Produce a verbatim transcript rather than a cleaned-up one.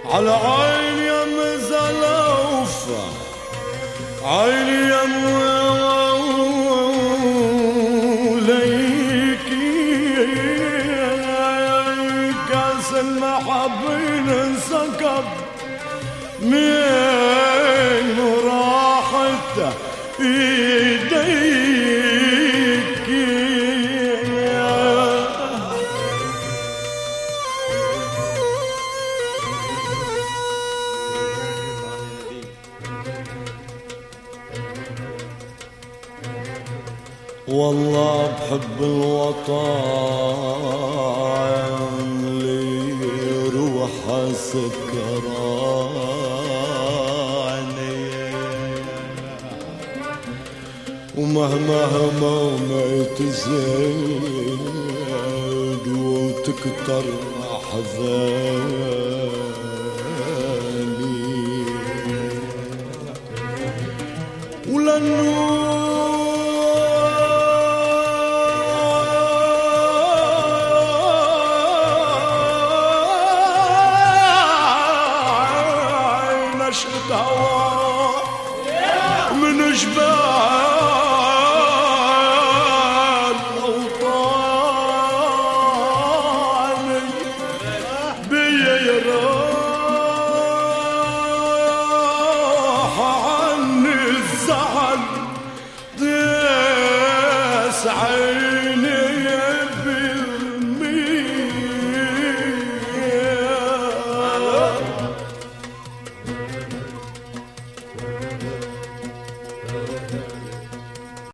على عيني يا مزلوفة، عيني يا موليكي، كاس المحبين انسكب من راحته ايديك. والله بحب الوطن اللي روحه سكراني، ومهما همومي تزيد وتكتر أحزاني، ولأنه نشد هوا من جبال أوطاني بيا يروح عني الزعل داس عيني